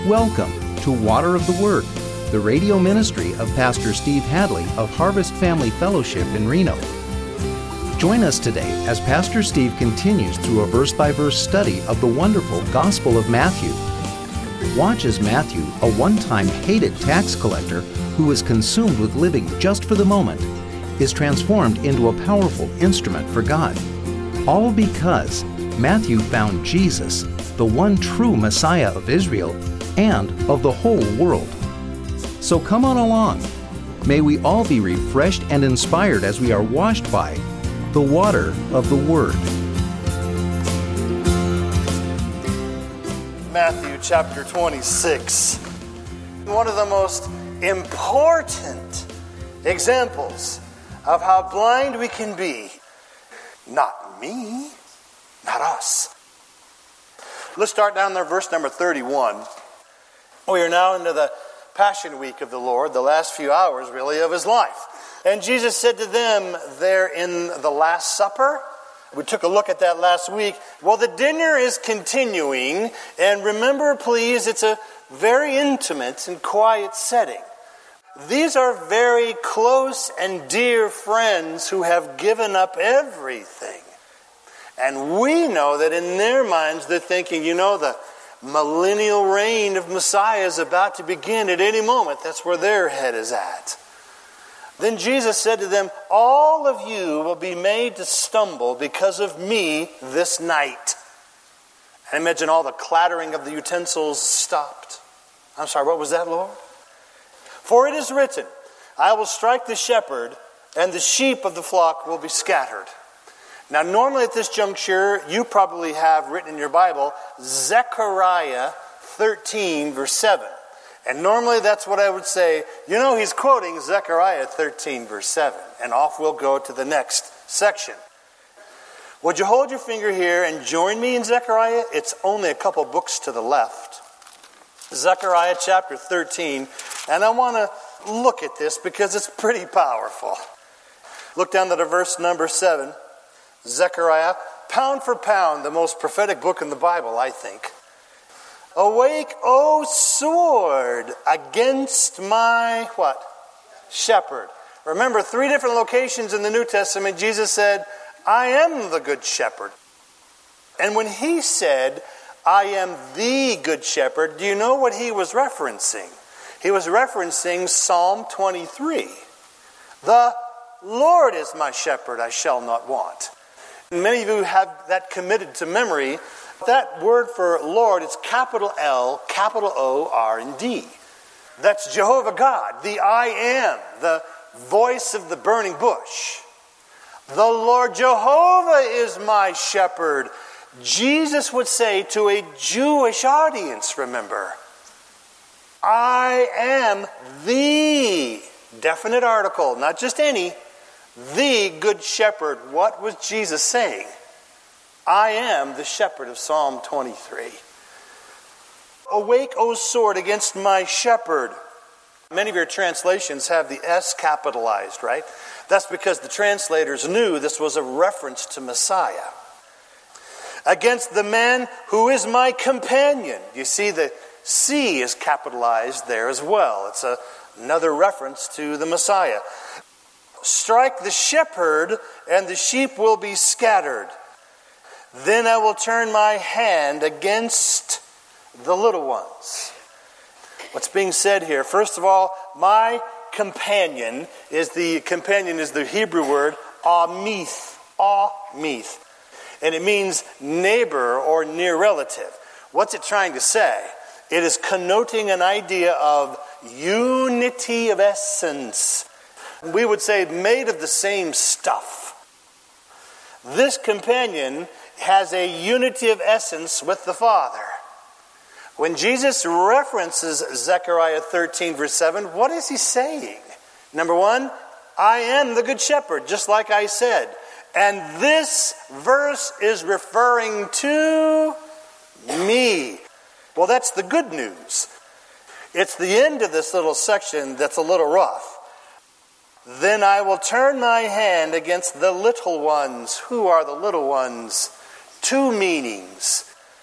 Welcome to Water of the Word, the radio ministry of Pastor Steve Hadley of Harvest Family Fellowship in Reno. Join us today as Pastor Steve continues through a verse-by-verse study of the wonderful Gospel of Matthew. Watch as Matthew, a one-time hated tax collector who was consumed with living just for the moment, is transformed into a powerful instrument for God. All because Matthew found Jesus, the one true Messiah of Israel and of the whole world. So come on along. May we all be refreshed and inspired as we are washed by the water of the Word. Matthew chapter 26. One of the most important examples of how blind we can be. Not me, not us. Let's start down there, verse number 31. We are now into the Passion Week of the Lord, the last few hours, really, of His life. And Jesus said to them there in the Last Supper, we took a look at that last week. Well, the dinner is continuing, and remember, please, it's a very intimate and quiet setting. These are very close and dear friends who have given up everything. And we know that in their minds they're thinking, the millennial reign of Messiah is about to begin at any moment. That's where their head is at. Then Jesus said to them, all of you will be made to stumble because of me this night. And imagine all the clattering of the utensils stopped. I'm sorry, what was that, Lord? For it is written, I will strike the shepherd, and the sheep of the flock will be scattered. Now, normally at this juncture, you probably have written in your Bible, Zechariah 13, verse 7. And normally that's what I would say. He's quoting Zechariah 13, verse 7. And off we'll go to the next section. Would you hold your finger here and join me in Zechariah? It's only a couple books to the left. Zechariah chapter 13. And I want to look at this because it's pretty powerful. Look down to the verse number 7. Zechariah, pound for pound, the most prophetic book in the Bible, I think. Awake, O sword, against my, what? Shepherd. Remember, 3 different locations in the New Testament, Jesus said, I am the good shepherd. And when he said, I am the good shepherd, do you know what he was referencing? He was referencing Psalm 23. The Lord is my shepherd, I shall not want. Many of you have that committed to memory. That word for Lord is capital L, capital O, R, and D. That's Jehovah God, the I am, the voice of the burning bush. The Lord Jehovah is my shepherd. Jesus would say to a Jewish audience, remember, I am the definite article, not just any, the good shepherd. What was Jesus saying? I am the shepherd of Psalm 23. Awake, O sword, against my shepherd. Many of your translations have the S capitalized, right? That's because the translators knew this was a reference to Messiah. Against the man who is my companion. You see the C is capitalized there as well. It's another reference to the Messiah. Strike the shepherd, and the sheep will be scattered. Then I will turn my hand against the little ones. What's being said here? First of all, my companion is the Hebrew word amith. Amith. And it means neighbor or near relative. What's it trying to say? It is connoting an idea of unity of essence. We would say made of the same stuff. This companion has a unity of essence with the Father. When Jesus references Zechariah 13, verse 7, what is he saying? Number 1, I am the good shepherd, just like I said. And this verse is referring to me. Well, that's the good news. It's the end of this little section that's a little rough. Then I will turn my hand against the little ones. Who are the little ones? 2 meanings.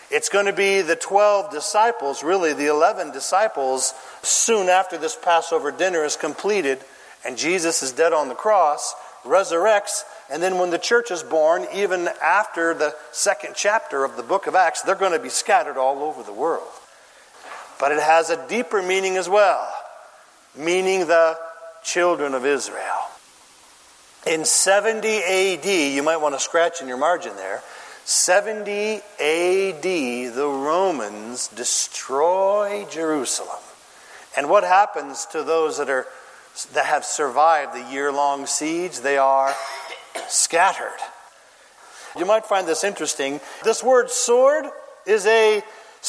It's going to be the 12 disciples, really the 11 disciples, soon after this Passover dinner is completed and Jesus is dead on the cross, resurrects, and then when the church is born, even after the second chapter of the book of Acts, they're going to be scattered all over the world. But it has a deeper meaning as well, meaning the children of Israel. In 70 AD, you might want to scratch in your margin there, 70 AD, the Romans destroy Jerusalem. And what happens to those that have survived the year-long siege? They are scattered. You might find this interesting. This word sword is a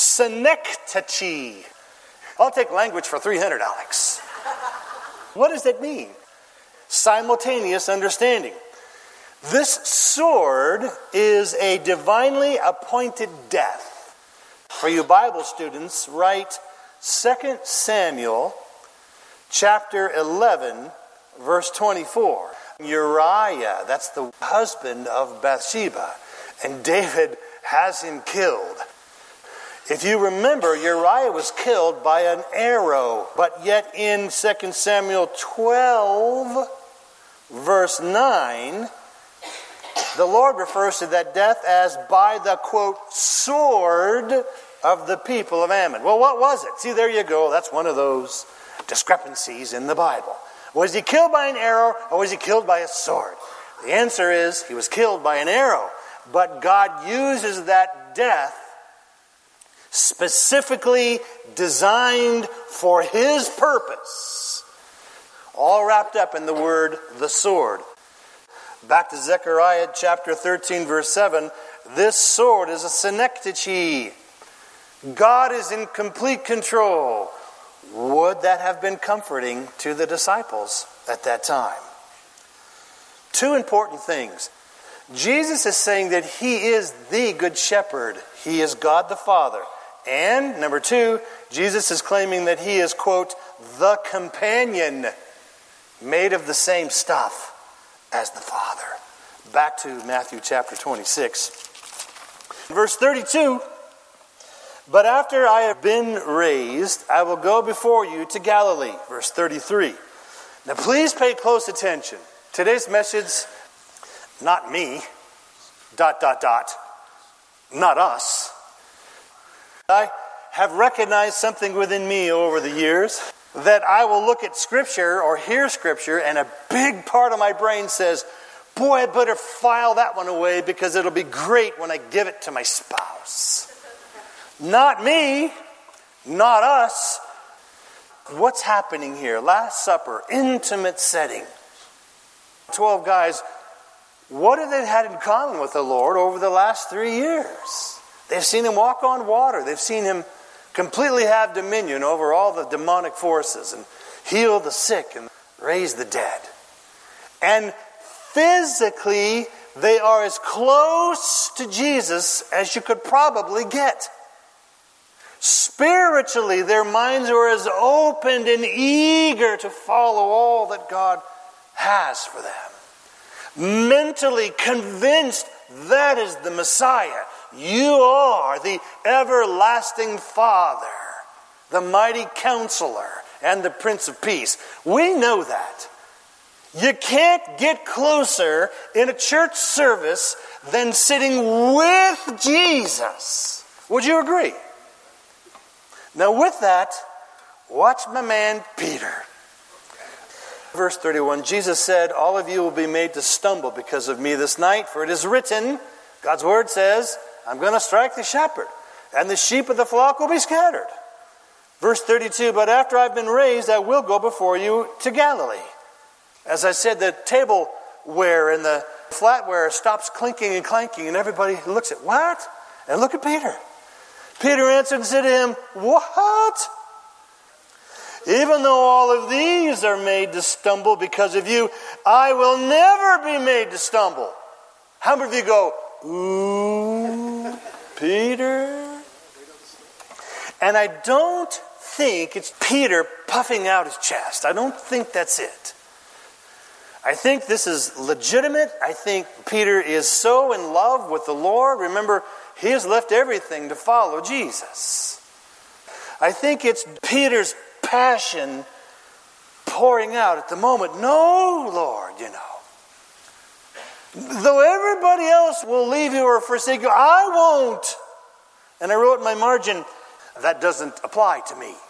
synecdoche. I'll take language for 300, Alex. What does that mean? Simultaneous understanding. This sword is a divinely appointed death. For you Bible students, write 2 Samuel chapter 11, verse 24. Uriah, that's the husband of Bathsheba, and David has him killed. If you remember, Uriah was killed by an arrow, but yet in 2 Samuel 12, verse 9, the Lord refers to that death as by the, quote, sword of the people of Ammon. Well, what was it? See, there you go. That's one of those discrepancies in the Bible. Was he killed by an arrow or was he killed by a sword? The answer is he was killed by an arrow. But God uses that death specifically designed for his purpose. All wrapped up in the word, the sword. Back to Zechariah chapter 13, verse 7. This sword is a synecdoche. God is in complete control. Would that have been comforting to the disciples at that time? Two important things. Jesus is saying that he is the good shepherd. He is God the Father. And, number two, Jesus is claiming that he is, quote, the companion made of the same stuff as the Father. Back to Matthew chapter 26. Verse 32, but after I have been raised, I will go before you to Galilee. Verse 33. Now please pay close attention. Today's message, not me, ... not us. I have recognized something within me over the years that I will look at Scripture or hear Scripture and a big part of my brain says, boy, I better file that one away because it'll be great when I give it to my spouse. Not me, not us. What's happening here? Last Supper, intimate setting. 12 guys, what have they had in common with the Lord over the last 3 years? They've seen him walk on water. They've seen him completely have dominion over all the demonic forces and heal the sick and raise the dead. And physically, they are as close to Jesus as you could probably get. Spiritually, their minds are as open and eager to follow all that God has for them. Mentally convinced that is the Messiah. You are the everlasting Father, the mighty Counselor, and the Prince of Peace. We know that. You can't get closer in a church service than sitting with Jesus. Would you agree? Now with that, watch my man Peter. Verse 31, Jesus said, all of you will be made to stumble because of me this night, for it is written, God's word says, I'm going to strike the shepherd, and the sheep of the flock will be scattered. Verse 32, but after I've been raised, I will go before you to Galilee. As I said, the tableware and the flatware stops clinking and clanking, and everybody looks at, what? And look at Peter. Peter answered and said to him, what? Even though all of these are made to stumble because of you, I will never be made to stumble. How many of you go, ooh, Peter? And I don't think it's Peter puffing out his chest. I don't think that's it. I think this is legitimate. I think Peter is so in love with the Lord. Remember, He has left everything to follow Jesus. I think it's Peter's passion pouring out at the moment. No, Lord, though everybody else will leave you or forsake you, I won't. And I wrote in my margin, that doesn't apply to me.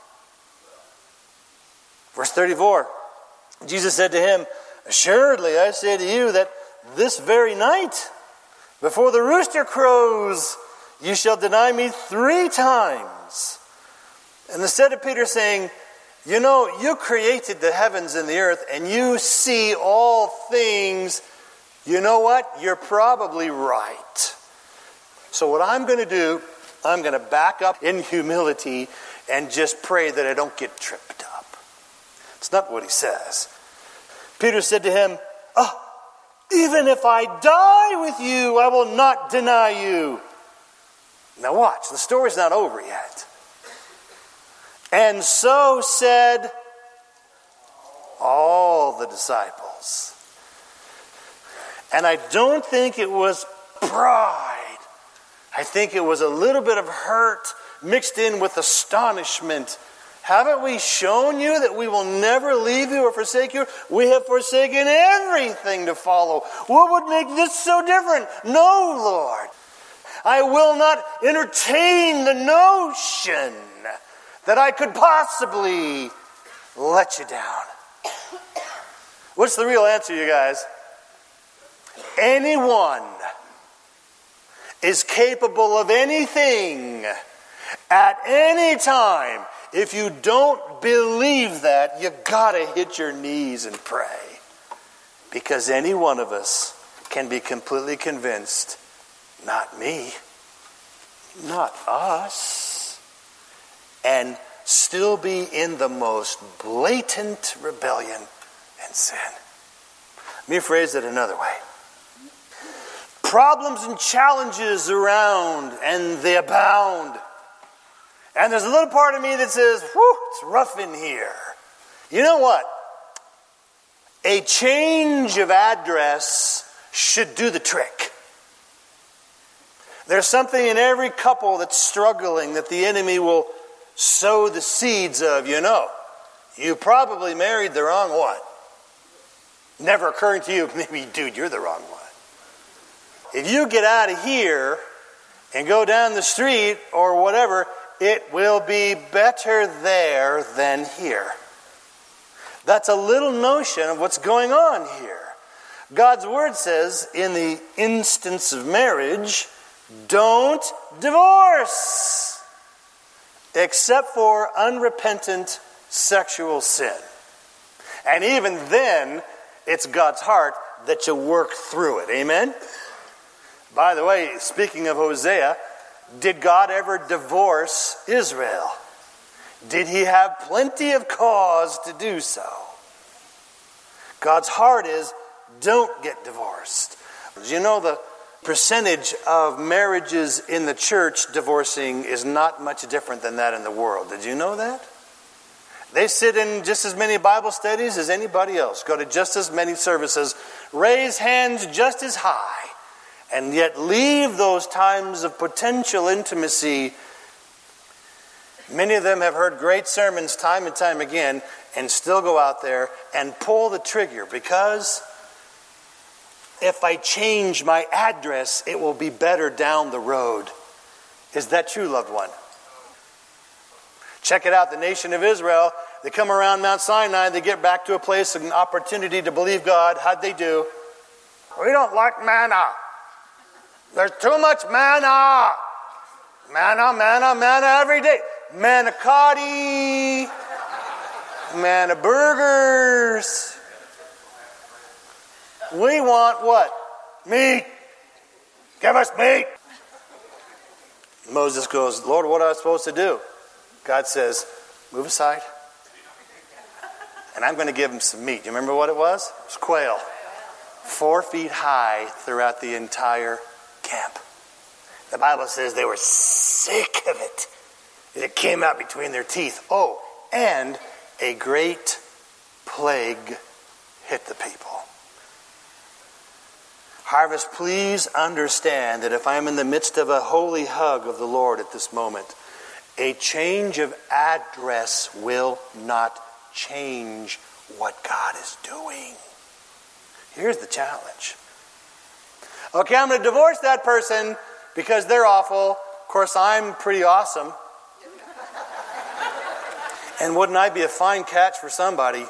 Verse 34, Jesus said to him, assuredly I say to you that this very night, before the rooster crows, you shall deny me 3 times. And instead of Peter saying, you created the heavens and the earth and you see all things, you know what? You're probably right. So what I'm going to do, I'm going to back up in humility and just pray that I don't get tripped up. It's not what he says. Peter said to him, even if I die with you, I will not deny you. Now watch, the story's not over yet. And so said all the disciples. And I don't think it was pride. I think it was a little bit of hurt mixed in with astonishment. Haven't we shown you that we will never leave you or forsake you? We have forsaken everything to follow. What would make this so different? No, Lord. I will not entertain the notion that I could possibly let you down. What's the real answer, you guys? Anyone is capable of anything at any time. If you don't believe that, you gotta hit your knees and pray. Because any one of us can be completely convinced, not me, not us, and still be in the most blatant rebellion and sin. Let me phrase it another way. Problems and challenges around, and they abound. And there's a little part of me that says, whew, it's rough in here. You know what? A change of address should do the trick. There's something in every couple that's struggling that the enemy will sow the seeds of. You probably married the wrong one. Never occurring to you, maybe, dude, you're the wrong one. If you get out of here and go down the street or whatever, it will be better there than here. That's a little notion of what's going on here. God's word says, in the instance of marriage, don't divorce, except for unrepentant sexual sin. And even then, it's God's heart that you work through it. Amen? By the way, speaking of Hosea, did God ever divorce Israel? Did he have plenty of cause to do so? God's heart is, don't get divorced. The percentage of marriages in the church divorcing is not much different than that in the world. Did you know that? They sit in just as many Bible studies as anybody else, go to just as many services, raise hands just as high, and yet leave those times of potential intimacy. Many of them have heard great sermons time and time again and still go out there and pull the trigger because if I change my address, it will be better down the road. Is that true, loved one? Check it out, the nation of Israel. They come around Mount Sinai, they get back to a place, an opportunity to believe God. How'd they do? We don't like manna. There's too much manna. Manna every day. Manicotti. Manna burgers. We want what? Meat. Give us meat. Moses goes, Lord, what am I supposed to do? God says, move aside. And I'm going to give him some meat. You remember what it was? It was quail. 4 feet high throughout the entire camp. The Bible says they were sick of it. It came out between their teeth. Oh, and a great plague hit the people. Harvest, please understand that if I'm in the midst of a holy hug of the Lord at this moment, a change of address will not change what God is doing. Here's the challenge. Okay, I'm going to divorce that person because they're awful. Of course, I'm pretty awesome. And wouldn't I be a fine catch for somebody?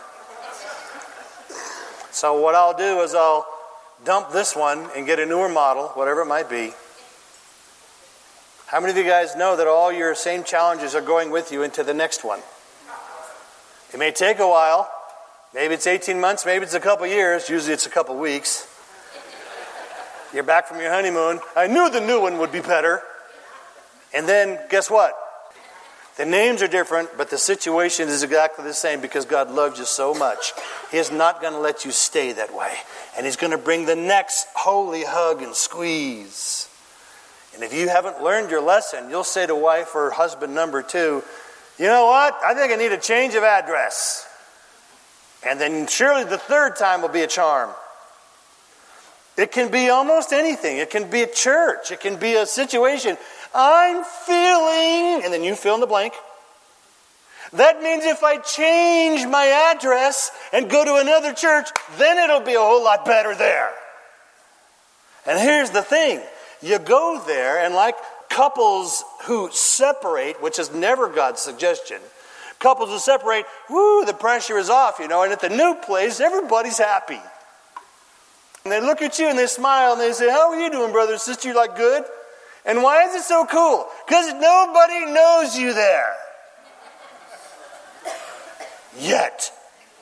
So what I'll do is I'll dump this one and get a newer model, whatever it might be. How many of you guys know that all your same challenges are going with you into the next one? It may take a while. Maybe it's 18 months, maybe it's a couple years. Usually it's a couple weeks. You're back from your honeymoon. I knew the new one would be better. And then, guess what? The names are different, but the situation is exactly the same because God loves you so much. He is not going to let you stay that way. And He's going to bring the next holy hug and squeeze. And if you haven't learned your lesson, you'll say to wife or husband number 2, you know what? I think I need a change of address. And then surely the third time will be a charm. It can be almost anything. It can be a church. It can be a situation. I'm feeling, and then you fill in the blank. That means if I change my address and go to another church, then it'll be a whole lot better there. And here's the thing. You go there, and like couples who separate, which is never God's suggestion, couples who separate, the pressure is off, and at the new place, everybody's happy. And they look at you and they smile and they say, how are you doing, brother and sister? You like good? And why is it so cool? Because nobody knows you there. Yet.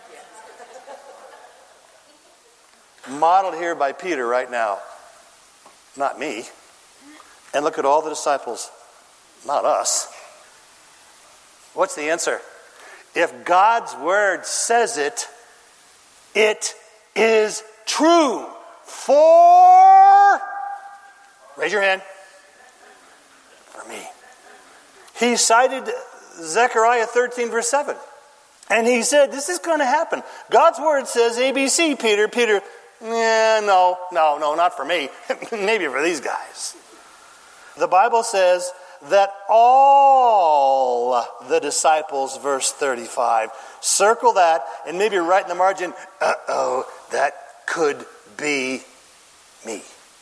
Modeled here by Peter right now. Not me. And look at all the disciples. Not us. What's the answer? If God's word says it, it is true. For, raise your hand, for me. He cited Zechariah 13 verse 7. And he said, this is going to happen. God's word says ABC, Peter. Peter, no, not for me. Maybe for these guys. The Bible says that all the disciples, verse 35. Circle that and maybe write in the margin, that could be me.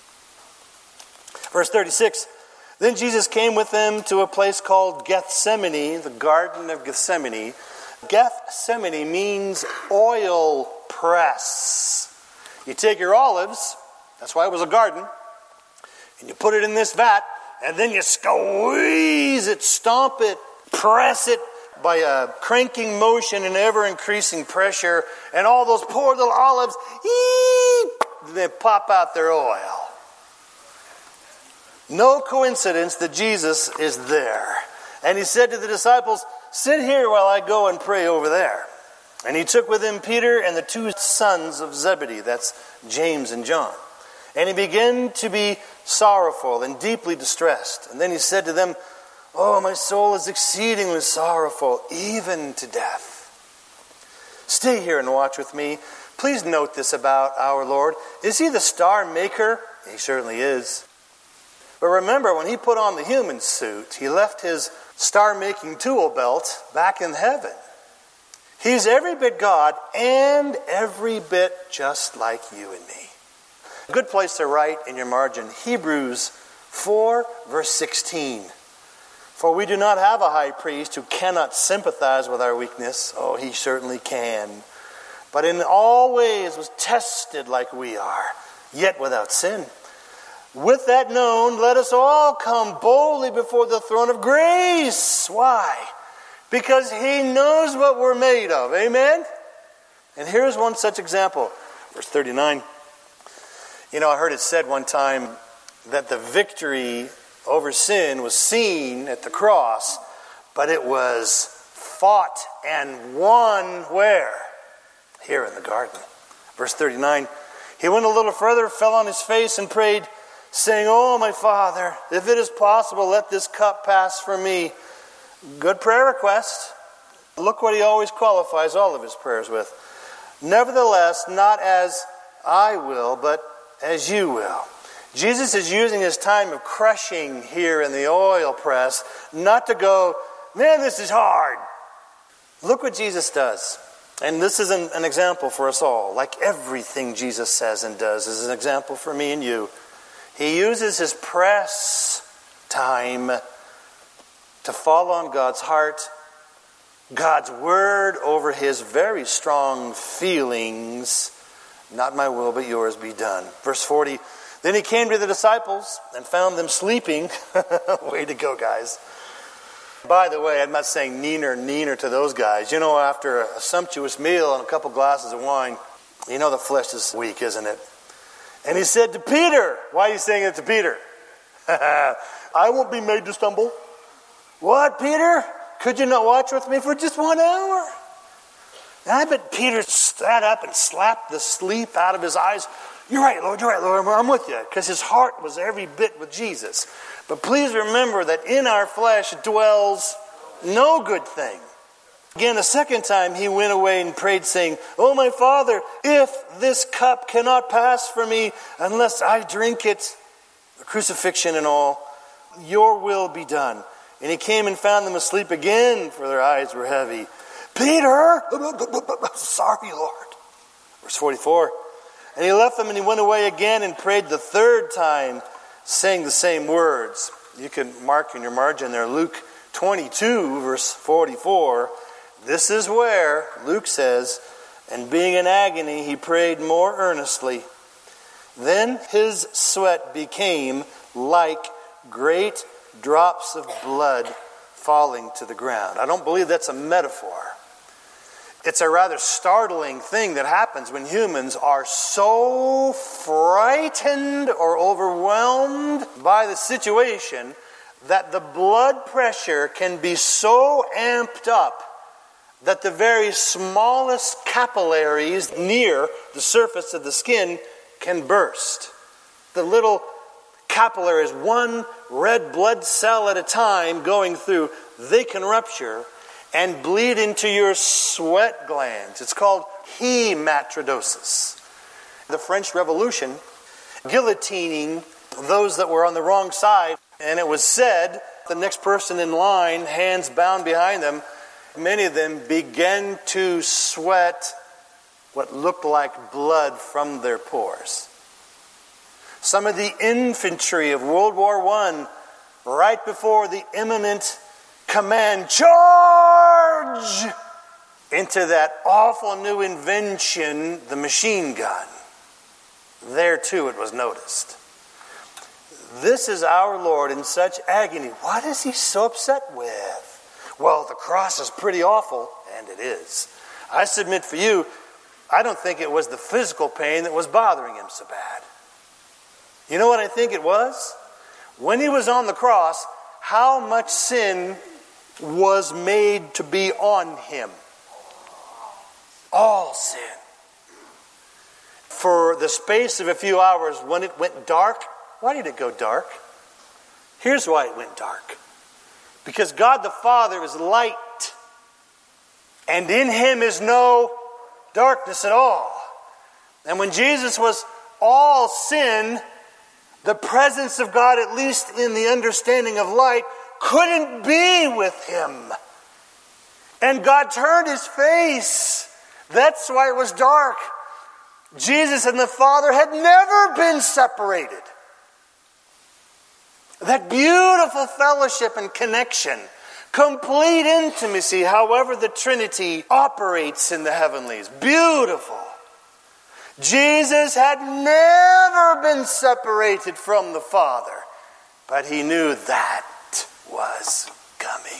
Verse 36. Then Jesus came with them to a place called Gethsemane, the Garden of Gethsemane. Gethsemane means oil press. You take your olives, that's why it was a garden, and you put it in this vat, and then you squeeze it, stomp it, press it by a cranking motion and ever-increasing pressure, and all those poor little olives, they pop out their oil. No coincidence that Jesus is there. And he said to the disciples, sit here while I go and pray over there. And he took with him Peter and the 2 sons of Zebedee, that's James and John. And he began to be sorrowful and deeply distressed. And then he said to them, oh, my soul is exceedingly sorrowful, even to death. Stay here and watch with me. Please note this about our Lord. Is he the star maker? He certainly is. But remember, when he put on the human suit, he left his star-making tool belt back in heaven. He's every bit God and every bit just like you and me. A good place to write in your margin, Hebrews 4, verse 16. For we do not have a high priest who cannot sympathize with our weakness. Oh, he certainly can. But in all ways was tested like we are, yet without sin. With that known, let us all come boldly before the throne of grace. Why? Because he knows what we're made of. Amen? And here's one such example. Verse 39. I heard it said one time that the victory over sin was seen at the cross, but it was fought and won where? Here in the garden. Verse 39. He went a little further, fell on his face and prayed, saying, oh, my Father, if it is possible, let this cup pass from me. Good prayer request. Look what he always qualifies all of his prayers with. Nevertheless, not as I will, but as you will. Jesus is using his time of crushing here in the oil press not to go, man, this is hard. Look what Jesus does. And this is an example for us all. Like everything Jesus says and does is an example for me and you. He uses his press time to fall on God's heart, God's word over his very strong feelings. Not my will, but yours be done. Verse 40, then he came to the disciples and found them sleeping. Way to go, guys. By the way, I'm not saying neener to those guys. You know, after a sumptuous meal and a couple glasses of wine, you know the flesh is weak, isn't it? And he said to Peter, why are you saying it to Peter? I won't be made to stumble. What, Peter? Could you not watch with me for just 1 hour? And I bet Peter sat up and slapped the sleep out of his eyes. You're right, Lord, I'm with you. Because his heart was every bit with Jesus. But please remember that in our flesh dwells no good thing. Again, a second time he went away and prayed, saying, Oh, my Father, if this cup cannot pass from me unless I drink it, the crucifixion and all, your will be done. And he came and found them asleep again, for their eyes were heavy. Peter, sorry, Lord. Verse 44, and he left them and he went away again and prayed the third time, saying the same words. You can mark in your margin there, Luke 22, verse 44. This is where, Luke says, and being in agony, he prayed more earnestly. Then his sweat became like great drops of blood falling to the ground. I don't believe that's a metaphor. It's a rather startling thing that happens when humans are so frightened or overwhelmed by the situation that the blood pressure can be so amped up that the very smallest capillaries near the surface of the skin can burst. The little capillaries, one red blood cell at a time going through, they can rupture and bleed into your sweat glands. It's called hematodosis. The French Revolution, guillotining those that were on the wrong side, and it was said, the next person in line, hands bound behind them, many of them began to sweat what looked like blood from their pores. Some of the infantry of World War I, right before the imminent command, charge, into that awful new invention, the machine gun. There too it was noticed. This is our Lord in such agony. What is he so upset with? Well, the cross is pretty awful, and it is. I submit for you, I don't think it was the physical pain that was bothering him so bad. You know what I think it was? When he was on the cross, how much sin was made to be on him? All sin. For the space of a few hours, when it went dark, why did it go dark? Here's why it went dark. Because God the Father is light, and in him is no darkness at all. And when Jesus was all sin, the presence of God, at least in the understanding of light, couldn't be with him. And God turned his face. That's why it was dark. Jesus and the Father had never been separated. That beautiful fellowship and connection, complete intimacy, however the Trinity operates in the heavenlies. Beautiful. Jesus had never been separated from the Father, but he knew that was coming.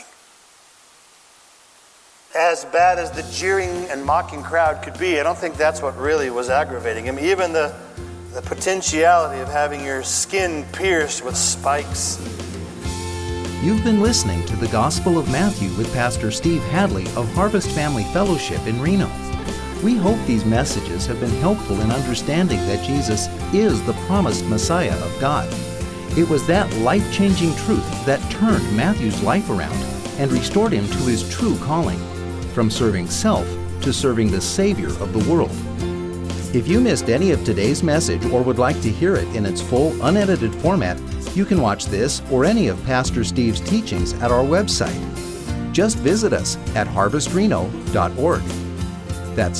As bad as the jeering and mocking crowd could be, I don't think that's what really was aggravating him. Even the potentiality of having your skin pierced with spikes. You've been listening to the Gospel of Matthew with Pastor Steve Hadley of Harvest Family Fellowship in Reno. We hope these messages have been helpful in understanding that Jesus is the promised Messiah of God. It was that life-changing truth that turned Matthew's life around and restored him to his true calling, from serving self to serving the Savior of the world. If you missed any of today's message or would like to hear it in its full, unedited format, you can watch this or any of Pastor Steve's teachings at our website. Just visit us at harvestreno.org. That's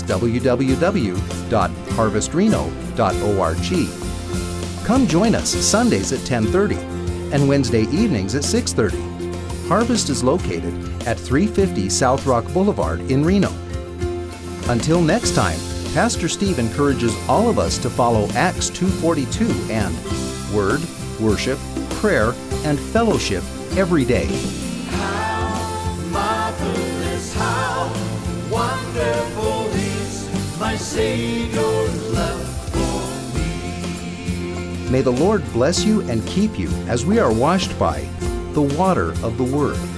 www.harvestreno.org. Come join us Sundays at 10:30 and Wednesday evenings at 6:30. Harvest is located at 350 South Rock Boulevard in Reno. Until next time, Pastor Steve encourages all of us to follow Acts 2:42 and Word, Worship, Prayer, and Fellowship every day. How marvelous, how wonderful is my Savior's love for me. May the Lord bless you and keep you as we are washed by the water of the Word.